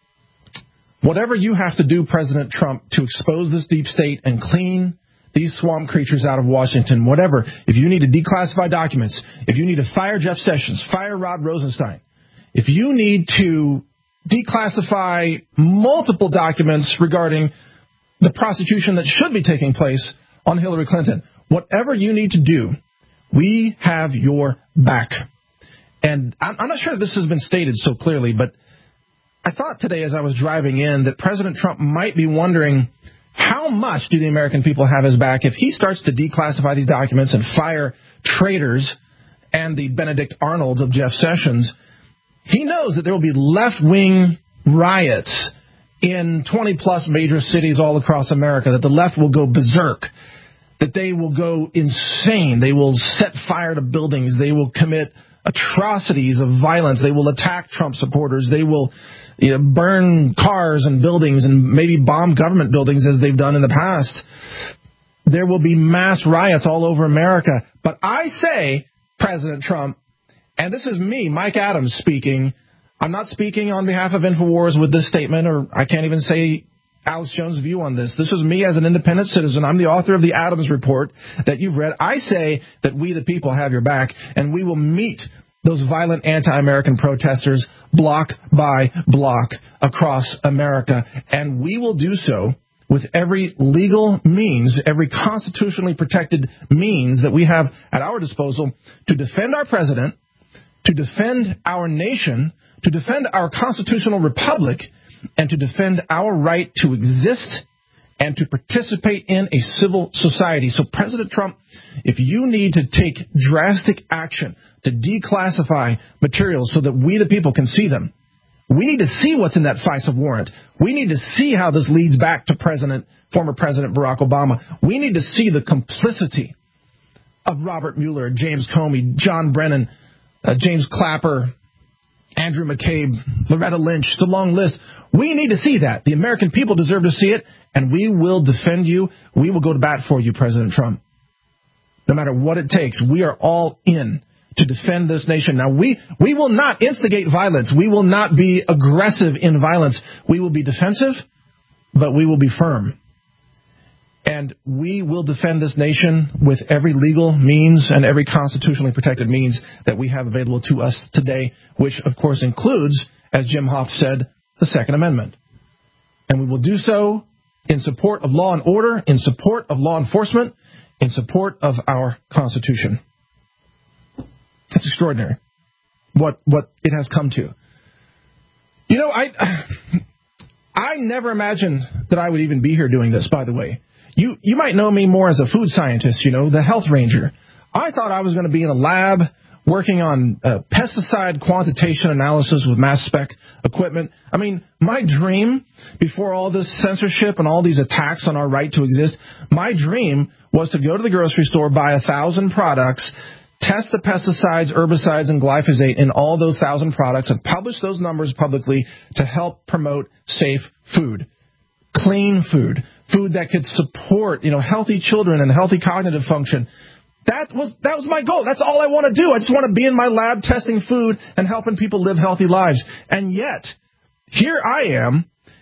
Whatever you have to do, President Trump, to expose this deep state and clean these swamp creatures out of Washington, whatever, if you need to declassify documents, if you need to fire Jeff Sessions, fire Rod Rosenstein, if you need to declassify multiple documents regarding the prosecution that should be taking place on Hillary Clinton, whatever you need to do, we have your back. And I'm not sure if this has been stated so clearly, but I thought today as I was driving in that President Trump might be wondering how much do the American people have his back if he starts to declassify these documents and fire traitors and the Benedict Arnolds of Jeff Sessions. He knows that there will be left-wing riots in twenty-plus major cities all across America, that the left will go berserk, that they will go insane. They will set fire to buildings. They will commit atrocities of violence. They will attack Trump supporters. They will you know, burn cars and buildings and maybe bomb government buildings as they've done in the past. There will be mass riots all over America. But I say, President Trump, and this is me, Mike Adams, speaking. I'm not speaking on behalf of InfoWars with this statement, or I can't even say Alex Jones' view on this. This is me as an independent citizen. I'm the author of the Adams Report that you've read. I say that we, the people, have your back, and we will meet those violent anti-American protesters block by block across America. And we will do so with every legal means, every constitutionally protected means that we have at our disposal to defend our president, to defend our nation, to defend our constitutional republic, and to defend our right to exist and to participate in a civil society. So, President Trump, if you need to take drastic action to declassify materials so that we, the people, can see them, we need to see what's in that FISA warrant. We need to see how this leads back to President, former President Barack Obama. We need to see the complicity of Robert Mueller, James Comey, John Brennan, uh, James Clapper, Andrew McCabe, Loretta Lynch. It's a long list. We need to see that. The American people deserve to see it, and we will defend you. We will go to bat for you, President Trump. No matter what it takes, we are all in to defend this nation. Now, we, we will not instigate violence. We will not be aggressive in violence. We will be defensive, but we will be firm. And we will defend this nation with every legal means and every constitutionally protected means that we have available to us today, which, of course, includes, as Jim Hoft said, the Second Amendment. And we will do so in support of law and order, in support of law enforcement, in support of our Constitution. It's extraordinary what what it has come to. You know, I I never imagined that I would even be here doing this, by the way. You you might know me more as a food scientist, you know, the health ranger. I thought I was going to be in a lab working on uh, pesticide quantitation analysis with mass spec equipment. I mean, my dream, before all this censorship and all these attacks on our right to exist, my dream was to go to the grocery store, buy a thousand products, test the pesticides, herbicides, and glyphosate in all those thousand products, and publish those numbers publicly to help promote safe food, clean food, food that could support, you know, healthy children and healthy cognitive function. That was that was my goal. That's all I want to do. I just want to be in my lab testing food and helping people live healthy lives. And yet, here I am,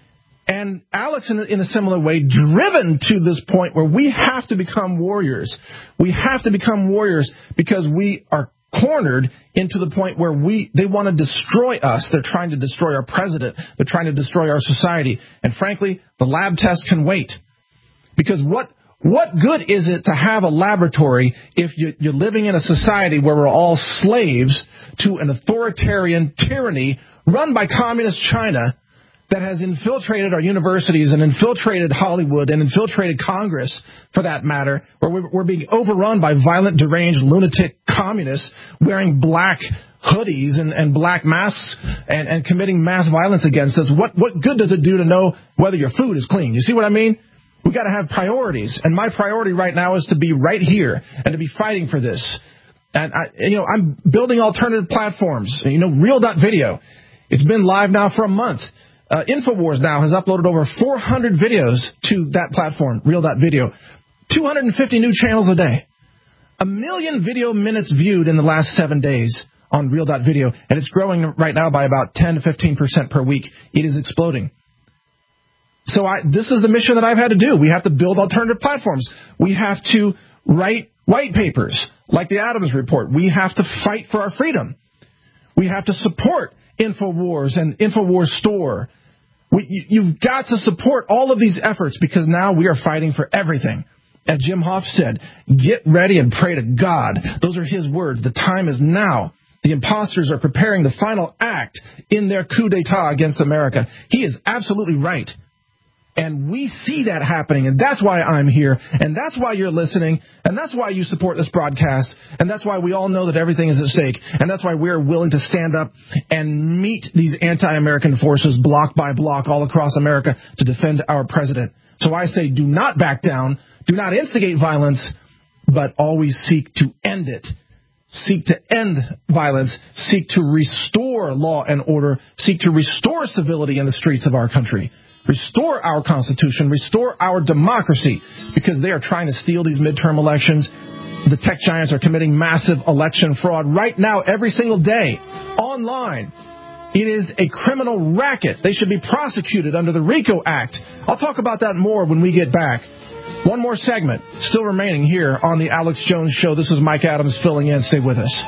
and Alex, in a, in a similar way, driven to this point where we have to become warriors. We have to become warriors because we are cornered into the point where we they want to destroy us. They're trying to destroy our president. They're trying to destroy our society. And frankly, the lab test can wait. Because what what good is it to have a laboratory if you, you're living in a society where we're all slaves to an authoritarian tyranny run by communist China that has infiltrated our universities and infiltrated Hollywood and infiltrated Congress, for that matter, where we're, we're being overrun by violent, deranged, lunatic communists wearing black hoodies and, and black masks and, and committing mass violence against us. What, what good does it do to know whether your food is clean? You see what I mean? We got to have priorities, and my priority right now is to be right here and to be fighting for this. And I, you know, I'm building alternative platforms. You know, Real dot video. It's been live now for a month. Uh, InfoWars now has uploaded over four hundred videos to that platform, Real dot video. two hundred fifty new channels a day. A million video minutes viewed in the last seven days on Real dot video, and it's growing right now by about ten to fifteen percent per week. It is exploding. So I, this is the mission that I've had to do. We have to build alternative platforms. We have to write white papers like the Adams Report. We have to fight for our freedom. We have to support InfoWars and InfoWars Store. We, you've got to support all of these efforts because now we are fighting for everything. As Jim Hoff said, get ready and pray to God. Those are his words. The time is now. The imposters are preparing the final act in their coup d'etat against America. He is absolutely right. And we see that happening, and that's why I'm here, and that's why you're listening, and that's why you support this broadcast, and that's why we all know that everything is at stake, and that's why we're willing to stand up and meet these anti-American forces block by block all across America to defend our president. So I say do not back down, do not instigate violence, but always seek to end it. Seek to end violence, seek to restore law and order, seek to restore civility in the streets of our country. Restore our Constitution, restore our democracy, because they are trying to steal these midterm elections. The tech giants are committing massive election fraud right now, every single day, online. It is a criminal racket. They should be prosecuted under the RICO Act. I'll talk about that more when we get back. One more segment still remaining here on the Alex Jones Show. This is Mike Adams filling in. Stay with us.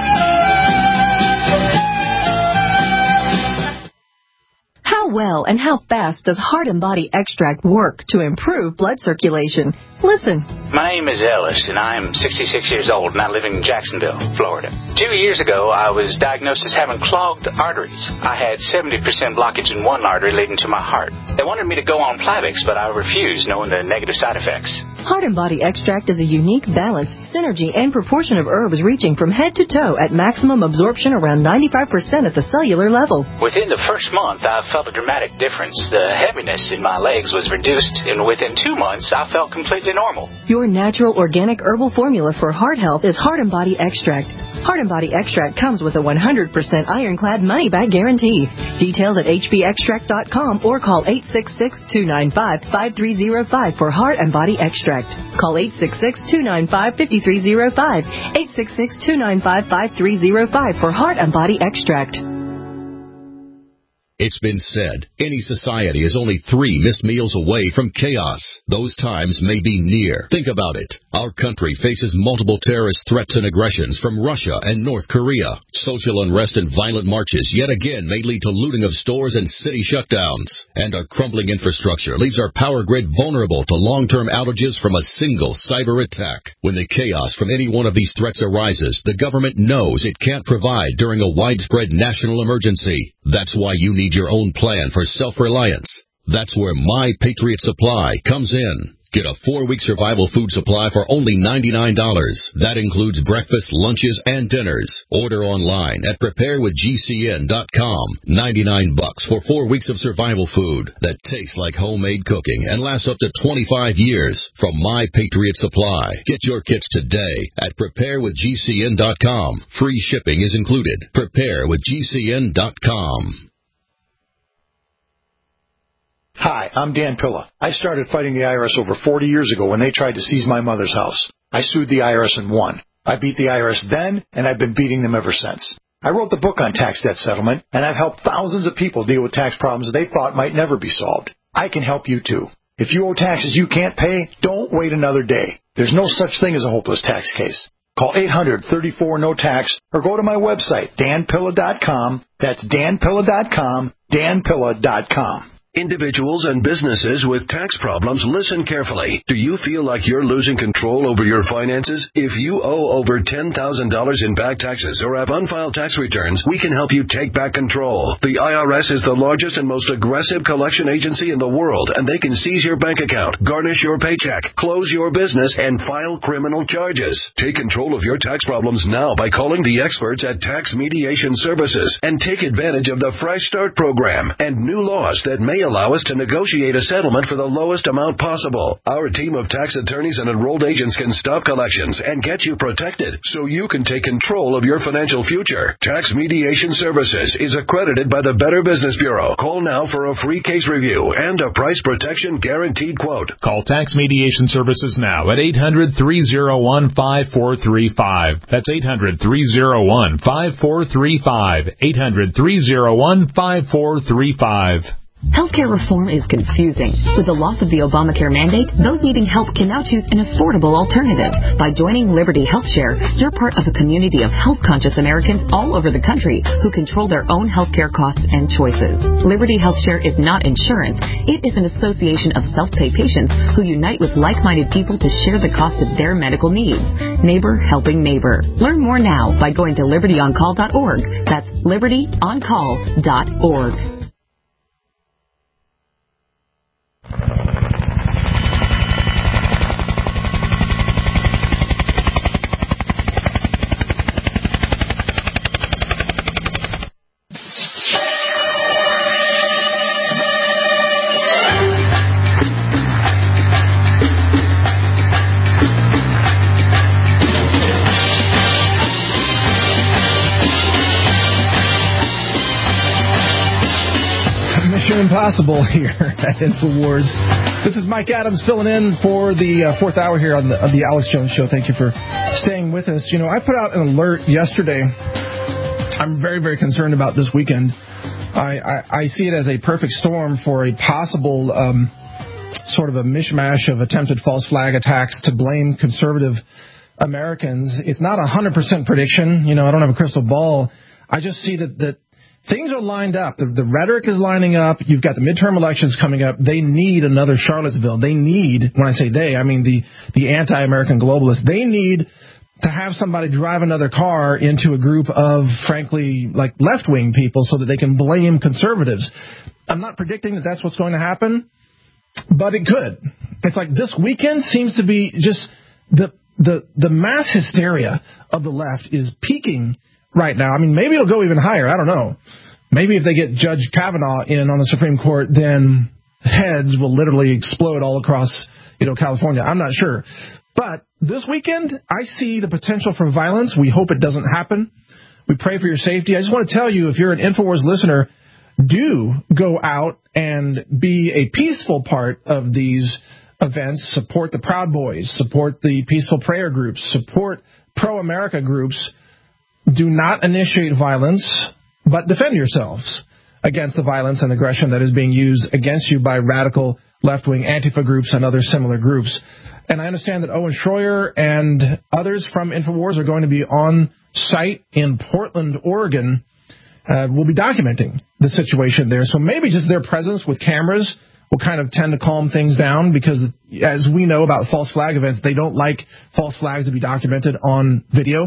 How well and how fast does Heart and Body Extract work to improve blood circulation? Listen. My name is Ellis, and I'm sixty-six years old, and I live in Jacksonville, Florida. Two years ago, I was diagnosed as having clogged arteries. I had seventy percent blockage in one artery leading to my heart. They wanted me to go on Plavix, but I refused, knowing the negative side effects. Heart and Body Extract is a unique balance, synergy, and proportion of herbs reaching from head to toe at maximum absorption around ninety-five percent at the cellular level. Within the first month, I felt a dramatic difference. The heaviness in my legs was reduced, and within two months, I felt completely normal. Your natural organic herbal formula for heart health is Heart and Body Extract. Heart and Body Extract comes with a one hundred percent ironclad money-back guarantee. Details at h b extract dot com or call eight six six, two nine five, five three zero five for Heart and Body Extract. Call eight six six, two nine five, five three zero five, eight six six, two nine five, five three zero five for Heart and Body Extract. It's been said, any society is only three missed meals away from chaos. Those times may be near. Think about it. Our country faces multiple terrorist threats and aggressions from Russia and North Korea. Social unrest and violent marches yet again may lead to looting of stores and city shutdowns. And our crumbling infrastructure leaves our power grid vulnerable to long-term outages from a single cyber attack. When the chaos from any one of these threats arises, the government knows it can't provide during a widespread national emergency. That's why you need your own plan for self-reliance. That's where My Patriot Supply comes in. Get a four-week survival food supply for only ninety-nine dollars. That includes breakfast, lunches, and dinners. Order online at prepare with G C N dot com. ninety-nine bucks for four weeks of survival food that tastes like homemade cooking and lasts up to twenty-five years from My Patriot Supply. Get your kits today at prepare with G C N dot com. Free shipping is included. prepare with G C N dot com. Hi, I'm Dan Pilla. I started fighting the I R S over forty years ago when they tried to seize my mother's house. I sued the I R S and won. I beat the I R S then, and I've been beating them ever since. I wrote the book on tax debt settlement, and I've helped thousands of people deal with tax problems they thought might never be solved. I can help you, too. If you owe taxes you can't pay, don't wait another day. There's no such thing as a hopeless tax case. Call eight hundred, thirty-four, no tax or go to my website, dan pilla dot com. That's dan pilla dot com, dan pilla dot com. Individuals and businesses with tax problems, listen carefully. Do you feel like you're losing control over your finances? If you owe over ten thousand dollars in back taxes or have unfiled tax returns, we can help you take back control. The I R S is the largest and most aggressive collection agency in the world, and they can seize your bank account, garnish your paycheck, close your business, and file criminal charges. Take control of your tax problems now by calling the experts at Tax Mediation Services and take advantage of the Fresh Start program and new laws that may allow us to negotiate a settlement for the lowest amount possible. Our team of tax attorneys and enrolled agents can stop collections and get you protected so you can take control of your financial future. Tax Mediation Services is accredited by the Better Business Bureau. Call now for a free case review and a price protection guaranteed quote. Call Tax Mediation Services now at eight hundred, three oh one, five four three five. That's eight hundred, three oh one, five four three five. eight hundred, three oh one, five four three five. Healthcare reform is confusing. With the loss of the Obamacare mandate, those needing help can now choose an affordable alternative. By joining Liberty HealthShare, you're part of a community of health-conscious Americans all over the country who control their own healthcare costs and choices. Liberty HealthShare is not insurance. It is an association of self-pay patients who unite with like-minded people to share the cost of their medical needs. Neighbor helping neighbor. Learn more now by going to liberty on call dot org. That's liberty on call dot org. Impossible here at InfoWars. This is Mike Adams filling in for the uh, fourth hour here on the, on the Alex Jones Show. Thank you for staying with us. You know, I put out an alert yesterday. I'm very, very concerned about this weekend. I, I, I see it as a perfect storm for a possible um, sort of a mishmash of attempted false flag attacks to blame conservative Americans. It's not a one hundred percent prediction. You know, I don't have a crystal ball. I just see that, that things are lined up. The, the rhetoric is lining up. You've got the midterm elections coming up. They need another Charlottesville. They need, when I say they, I mean the, the anti-American globalists. They need to have somebody drive another car into a group of, frankly, like left-wing people so that they can blame conservatives. I'm not predicting that that's what's going to happen, but it could. It's like this weekend seems to be just the the the mass hysteria of the left is peaking right now. I mean, maybe it'll go even higher. I don't know. Maybe if they get Judge Kavanaugh in on the Supreme Court, then heads will literally explode all across, you know, California. I'm not sure. But this weekend, I see the potential for violence. We hope it doesn't happen. We pray for your safety. I just want to tell you, if you're an InfoWars listener, do go out and be a peaceful part of these events. Support the Proud Boys. Support the peaceful prayer groups. Support pro-America groups. Do not initiate violence, but defend yourselves. against the violence and aggression that is being used against you by radical left-wing Antifa groups and other similar groups. And I understand that Owen Schroyer and others from InfoWars are going to be on site in Portland, Oregon. Uh, we'll be documenting the situation there. So maybe just their presence with cameras will kind of tend to calm things down, because as we know about false flag events, they don't like false flags to be documented on video.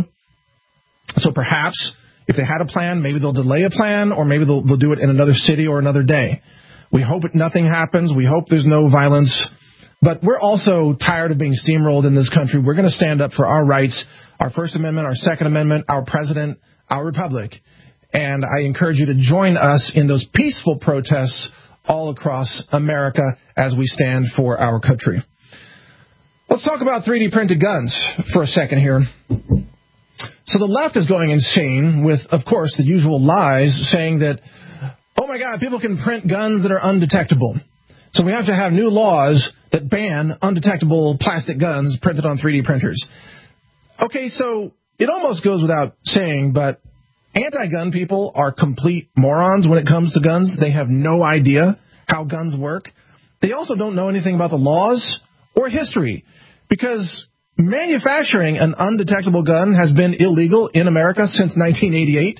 So perhaps if they had a plan, maybe they'll delay a plan, or maybe they'll, they'll do it in another city or another day. We hope nothing happens. We hope there's no violence. But we're also tired of being steamrolled in this country. We're going to stand up for our rights, our First Amendment, our Second Amendment, our president, our republic. And I encourage you to join us in those peaceful protests all across America as we stand for our country. Let's talk about three D printed guns for a second here. So the left is going insane with, of course, the usual lies saying that, oh, my God, people can print guns that are undetectable. So we have to have new laws that ban undetectable plastic guns printed on three D printers. Okay, so it almost goes without saying, but anti-gun people are complete morons when it comes to guns. They have no idea how guns work. They also don't know anything about the laws or history, because manufacturing an undetectable gun has been illegal in America since nineteen eighty-eight.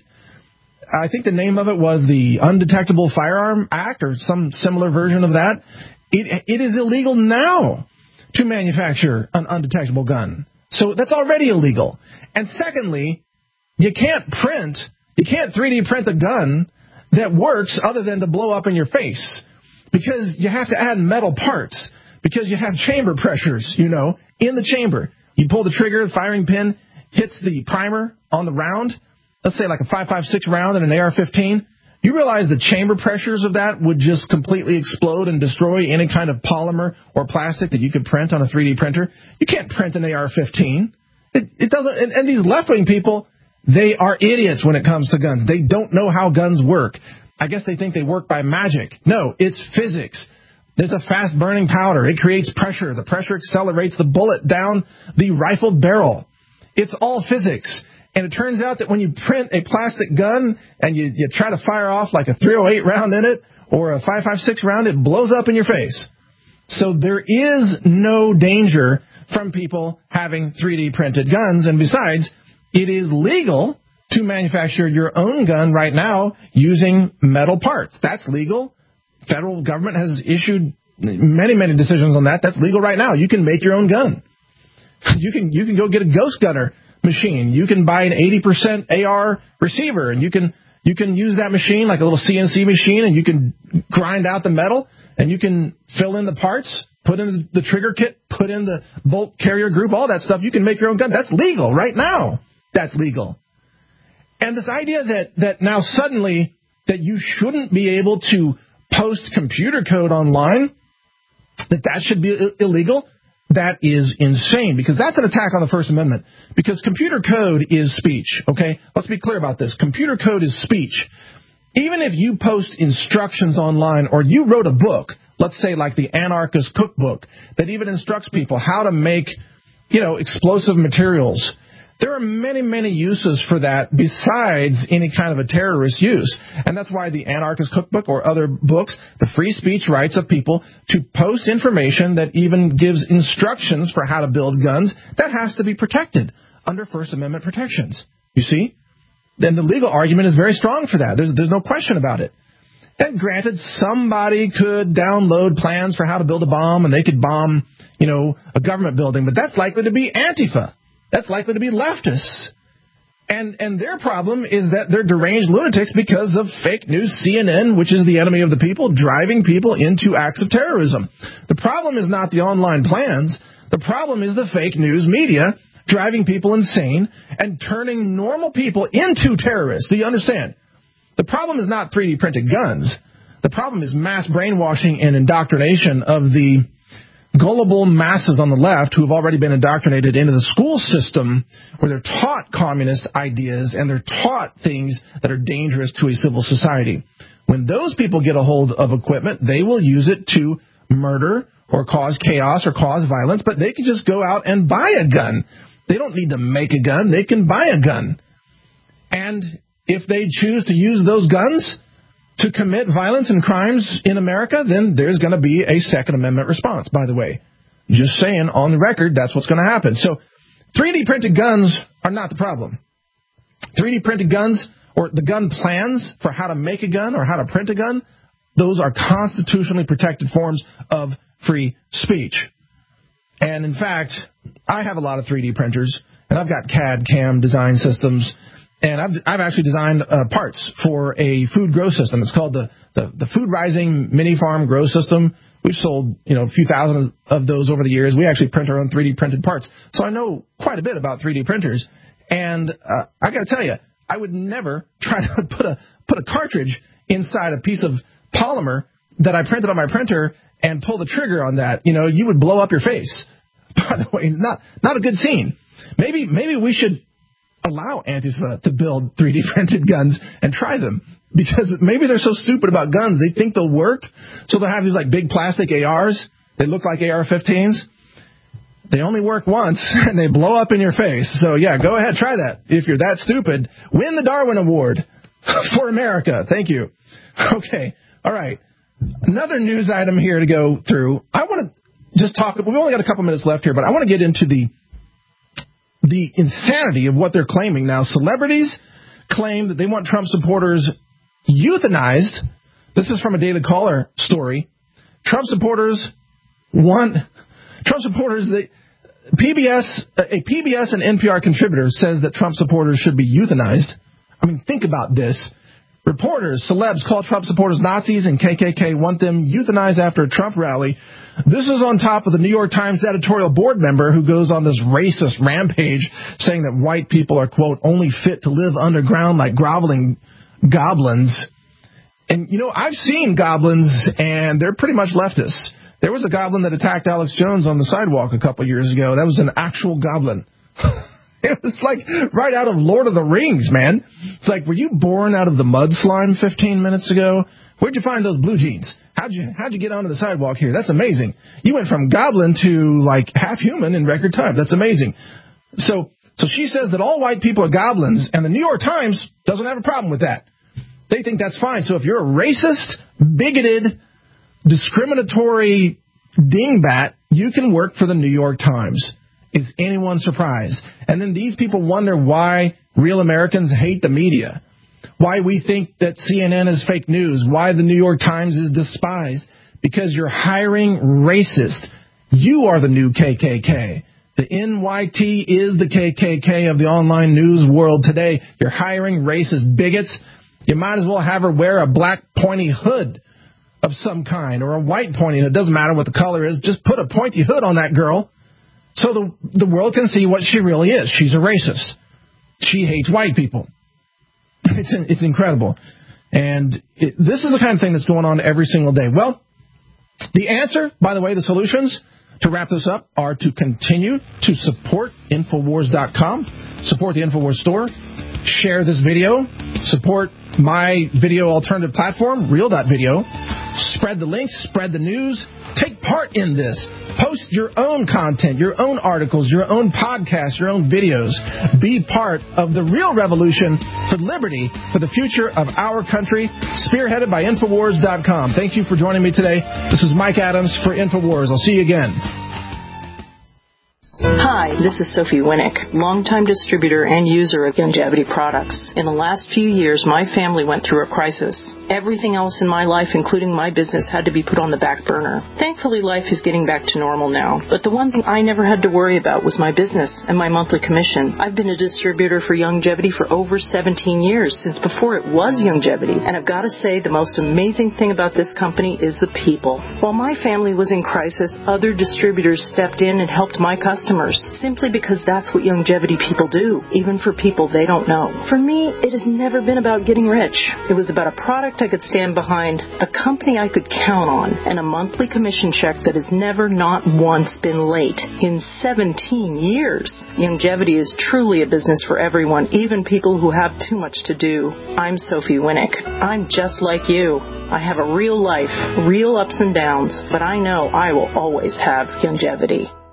I think the name of it was the Undetectable Firearm Act or some similar version of that. It, it is illegal now to manufacture an undetectable gun. So that's already illegal. And secondly, you can't print, you can't three D print a gun that works other than to blow up in your face, because you have to add metal parts, because you have chamber pressures, you know, in the chamber. You pull the trigger, the firing pin hits the primer on the round, let's say like a five five six round in an A R fifteen. You realize the chamber pressures of that would just completely explode and destroy any kind of polymer or plastic that you could print on a three D printer. You can't print an A R fifteen. It, it doesn't. And, and these left-wing people, they are idiots when it comes to guns. They don't know how guns work. I guess they think they work by magic. No, it's physics. There's a fast-burning powder. It creates pressure. The pressure accelerates the bullet down the rifled barrel. It's all physics. And it turns out that when you print a plastic gun and you, you try to fire off like a three oh eight round in it or a five five six round, it blows up in your face. So there is no danger from people having three D printed guns. And besides, it is legal to manufacture your own gun right now using metal parts. That's legal. Federal government has issued many, many decisions on that. That's legal right now. You can make your own gun. You can you can go get a Ghost Gunner machine. You can buy an eighty percent A R receiver, and you can you can use that machine like a little C N C machine, and you can grind out the metal, and you can fill in the parts, put in the trigger kit, put in the bolt carrier group, all that stuff. You can make your own gun. That's legal right now. That's legal. And this idea that, that now suddenly that you shouldn't be able to post computer code online, that that should be illegal, that is insane, because that's an attack on the First Amendment. Because computer code is speech, okay? Let's be clear about this. Computer code is speech. Even if you post instructions online or you wrote a book, let's say like the Anarchist Cookbook, that even instructs people how to make, you know, explosive materials, there are many, many uses for that besides any kind of a terrorist use. And that's why the Anarchist Cookbook or other books, the free speech rights of people to post information that even gives instructions for how to build guns, that has to be protected under First Amendment protections. You see? Then the legal argument is very strong for that. There's, there's no question about it. And granted, somebody could download plans for how to build a bomb and they could bomb, you know, a government building, but that's likely to be Antifa. That's likely to be leftists. And and their problem is that they're deranged lunatics because of fake news C N N, which is the enemy of the people, driving people into acts of terrorism. The problem is not the online plans. The problem is the fake news media driving people insane and turning normal people into terrorists. Do you understand? The problem is not three D printed guns. The problem is mass brainwashing and indoctrination of the gullible masses on the left who have already been indoctrinated into the school system where they're taught communist ideas and they're taught things that are dangerous to a civil society. When those people get a hold of equipment, they will use it to murder or cause chaos or cause violence, but they can just go out and buy a gun. They don't need to make a gun. They can buy a gun. And if they choose to use those guns, to commit violence and crimes in America, then there's going to be a Second Amendment response, by the way. Just saying, on the record, that's what's going to happen. So three D printed guns are not the problem. three D printed guns, or the gun plans for how to make a gun or how to print a gun, those are constitutionally protected forms of free speech. And in fact, I have a lot of three D printers, and I've got C A D, C A M design systems, and I've, I've actually designed uh, parts for a food grow system. It's called the, the, the Food Rising Mini Farm Grow System. We've sold, you know, a few thousand of those over the years. We actually print our own three D printed parts. So I know quite a bit about three D printers. And uh, I got to tell you, I would never try to put a put a cartridge inside a piece of polymer that I printed on my printer and pull the trigger on that. You know, you would blow up your face. By the way, not not a good scene. Maybe maybe we should allow Antifa to build three D printed guns and try them, because maybe they're so stupid about guns they think they'll work. So they'll have these like big plastic A Rs. They look like A R fifteens. They only work once, and they blow up in your face. So, yeah, go ahead, try that. If you're that stupid, win the Darwin Award for America. Thank you. Okay, all right. Another news item here to go through. I want to just talk. We've only got a couple minutes left here, but I want to get into the the insanity of what they're claiming now. Celebrities claim that they want Trump supporters euthanized. This is from a Daily Caller story. Trump supporters want... Trump supporters, they, P B S, a P B S and N P R contributor says that Trump supporters should be euthanized. I mean, think about this. Reporters, celebs call Trump supporters Nazis, and K K K want them euthanized after a Trump rally. This is on top of the New York Times editorial board member who goes on this racist rampage saying that white people are, quote, only fit to live underground like groveling goblins. And, you know, I've seen goblins, and they're pretty much leftists. There was a goblin that attacked Alex Jones on the sidewalk a couple years ago. That was an actual goblin. It was like right out of Lord of the Rings, man. It's like, were you born out of the mud slime fifteen minutes ago? Where'd you find those blue jeans? How'd you how'd you get onto the sidewalk here? That's amazing. You went from goblin to like half human in record time. That's amazing. So so she says that all white people are goblins, and the New York Times doesn't have a problem with that. They think that's fine. So if you're a racist, bigoted, discriminatory dingbat, you can work for the New York Times. Is anyone surprised? And then these people wonder why real Americans hate the media, why we think that C N N is fake news, why the New York Times is despised, because you're hiring racists. You are the new K K K. The N Y T is the K K K of the online news world today. You're hiring racist bigots. You might as well have her wear a black pointy hood of some kind, or a white pointy hood. It doesn't matter what the color is. Just put a pointy hood on that girl so the, the world can see what she really is. She's a racist. She hates white people. It's it's incredible. And it, this is the kind of thing that's going on every single day. Well, the answer, by the way, the solutions to wrap this up are to continue to support Infowars dot com, support the Infowars store, share this video, support my video alternative platform, Real dot video. Spread the links, spread the news, take part in this. Post your own content, your own articles, your own podcasts, your own videos. Be part of the real revolution for liberty, for the future of our country, spearheaded by Infowars dot com. Thank you for joining me today. This is Mike Adams for Infowars. I'll see you again. Hi, this is Sophie Winnick, longtime distributor and user of Youngevity products. In the last few years, my family went through a crisis. Everything else in my life, including my business, had to be put on the back burner. Thankfully, life is getting back to normal now. But the one thing I never had to worry about was my business and my monthly commission. I've been a distributor for Youngevity for over seventeen years, since before it was Youngevity. And I've got to say, the most amazing thing about this company is the people. While my family was in crisis, other distributors stepped in and helped my customers, simply because that's what Youngevity people do, even for people they don't know. For me, it has never been about getting rich. It was about a product I could stand behind, a company I could count on, and a monthly commission check that has never, not once, been late in seventeen years. Youngevity is truly a business for everyone, even people who have too much to do. I'm Sophie Winnick. I'm just like you. I have a real life, real ups and downs, but I know I will always have Youngevity.